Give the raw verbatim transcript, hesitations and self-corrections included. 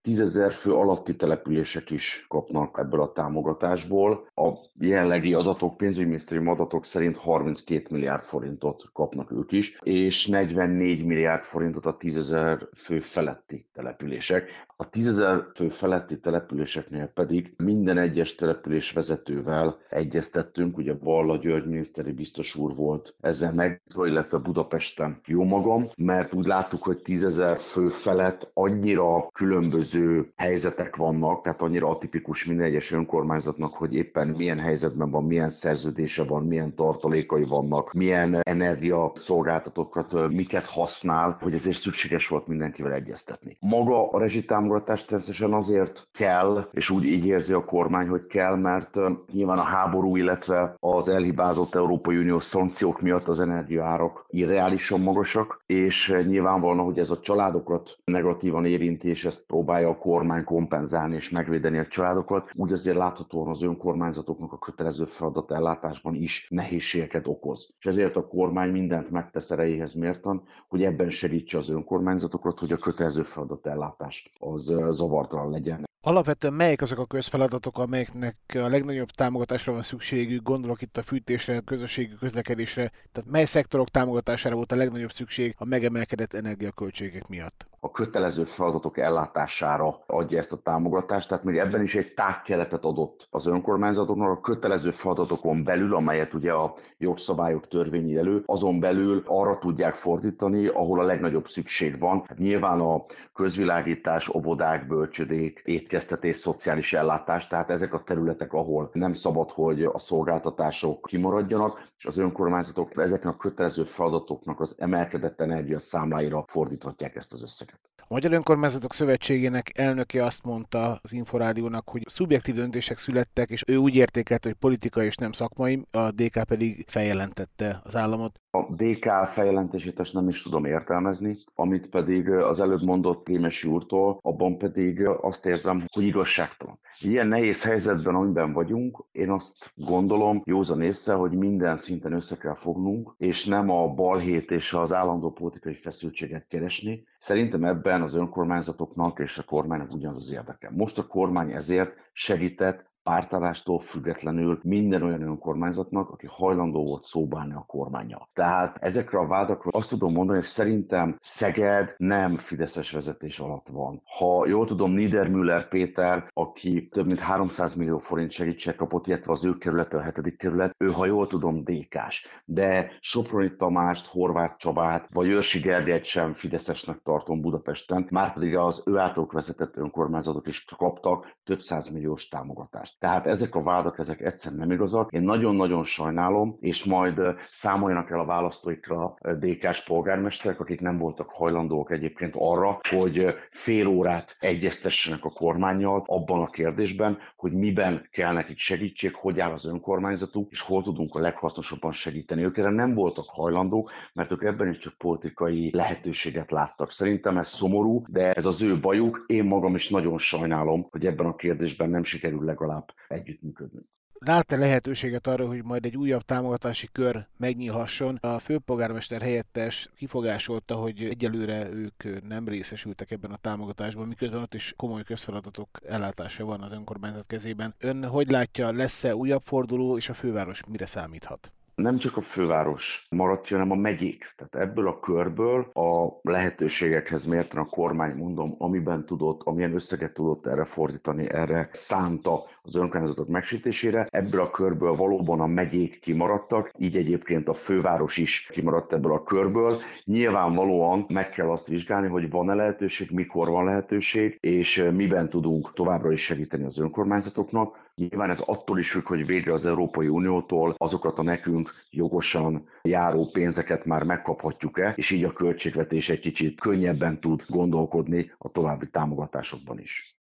tízezer fő alatti települések is kapnak ebből a támogatásból. A jelenlegi adatok, pénzügyminisztérium adatok szerint harminckét milliárd forintot kapnak ők is, és negyvennégy milliárd forintot a tízezer fő feletti települések. A tízezer fő feletti településeknél pedig minden egyes település vezetővel egyeztettünk, ugye Balla György miniszteri biztos úr volt ezzel meg, illetve Budapesten jó magam, mert úgy láttuk, hogy tízezer fő felett annyira különböző helyzetek vannak, tehát annyira atipikus minden egyes önkormányzatnak, hogy éppen milyen helyzetben van, milyen szerződése van, milyen tartalékai vannak, milyen energiaszolgáltatókat, miket használ, hogy ezért szükséges volt mindenkivel egyeztetni. Maga a rezsitámogatás természetesen azért kell, és úgy így érzi a kormány, hogy kell, mert nyilván a háború, illetve az elhibázott Európai Uniós szankciók miatt az energiaárak irreálisan magasak, és nyilvánvalóan, hogy ez a családokat negatívan érinti, és ezt próbálja a kormány kompenzálni és megvédeni a családokat, úgy azért láthatóan az önkormányzatoknak a kötelező feladat ellátásban is nehézségeket okoz. És ezért a kormány mindent megtesz erejéhez mérten, hogy ebben segítse az önkormányzatokat, hogy a kötelező feladat ellátás az zavartalan legyen. Alapvetően melyek azok a közfeladatok, amelyeknek a legnagyobb támogatásra van szükségük, gondolok itt a fűtésre, közösségi közlekedésre, tehát mely szektorok támogatására volt a legnagyobb szükség a megemelkedett energiaköltségek miatt? A kötelező feladatok ellátására adja ezt a támogatást, tehát még ebben is egy tágkeretet adott az önkormányzatoknak, a kötelező feladatokon belül, amelyet ugye a jogszabályok törvényi elő, azon belül arra tudják fordítani, ahol a legnagyobb szükség van. Hát nyilván a közvilágítás, óvodák, bölcsödék, étkeztetés, szociális ellátás, tehát ezek a területek, ahol nem szabad, hogy a szolgáltatások kimaradjanak, és az önkormányzatok ezeknek a kötelező feladatoknak az emelkedett energiaszámláira fordíthatják ezt az összeget. A Magyar Önkormányzatok Szövetségének elnöke azt mondta az Inforádiónak, hogy szubjektív döntések születtek, és ő úgy értékelte, hogy politikai és nem szakmai, a dé ká pedig feljelentette az államot. A dé ká feljelentését ezt nem is tudom értelmezni, amit pedig az előbb mondott Kémesi úrtól, abban pedig azt érzem, hogy igazságtalan. Ilyen nehéz helyzetben, amiben vagyunk, én azt gondolom józan észre, hogy minden szinten össze kell fognunk, és nem a balhét és az állandó politikai feszültséget keresni. Szerintem ebben az önkormányzatoknak és a kormánynak ugyanaz az érdeke. Most a kormány ezért segített pártállástól függetlenül minden olyan önkormányzatnak, aki hajlandó volt szóbálni a kormánnyal. Tehát ezekre a vádakra azt tudom mondani, hogy szerintem Szeged nem fideszes vezetés alatt van. Ha jól tudom, Niedermüller Péter, aki több mint háromszáz millió forint segítség kapott, illetve az ő kerülete a hetedik kerület, ő, ha jól tudom, dé ká-s. De Soproni Tamást, Horváth Csabát, vagy Őrsi Gergelyt sem fideszesnek tartom Budapesten, márpedig az ő általuk vezetett önkormányzatok is kaptak több százmilliós támogatást. Tehát ezek a vádak, ezek egyszerűen nem igazak. Én nagyon-nagyon sajnálom, és majd számoljanak el a választóikra dé ká-s polgármesterek, akik nem voltak hajlandóak egyébként arra, hogy fél órát egyeztessenek a kormánnyal abban a kérdésben, hogy miben kell nekik segítség, hogy áll az önkormányzatuk, és hol tudunk a leghasznosabban segíteni. Ők erre nem voltak hajlandók, mert ők ebben is csak politikai lehetőséget láttak. Szerintem ez szomorú, de ez az ő bajuk. Én magam is nagyon sajnálom, hogy ebben a kérdésben nem sikerül legalább együttműködnünk. Lát-e lehetőséget arra, hogy majd egy újabb támogatási kör megnyílhasson? A főpolgármester helyettes kifogásolta, hogy egyelőre ők nem részesültek ebben a támogatásban, miközben ott is komoly közfeladatok ellátása van az önkormányzat kezében. Ön hogy látja, lesz-e újabb forduló, és a főváros mire számíthat? Nem csak a főváros maradt ki, hanem a megyék. Tehát ebből a körből a lehetőségekhez mérten a kormány, mondom, amiben tudott, amilyen összeget tudott erre fordítani, erre szánta az önkormányzatok megsítésére. Ebből a körből valóban a megyék kimaradtak, így egyébként a főváros is kimaradt ebből a körből. Nyilvánvalóan meg kell azt vizsgálni, hogy van-e lehetőség, mikor van lehetőség, és miben tudunk továbbra is segíteni az önkormányzatoknak. Nyilván ez attól is függ, hogy végre az Európai Uniótól azokat a nekünk jogosan járó pénzeket már megkaphatjuk-e, és így a költségvetés egy kicsit könnyebben tud gondolkodni a további támogatásokban is.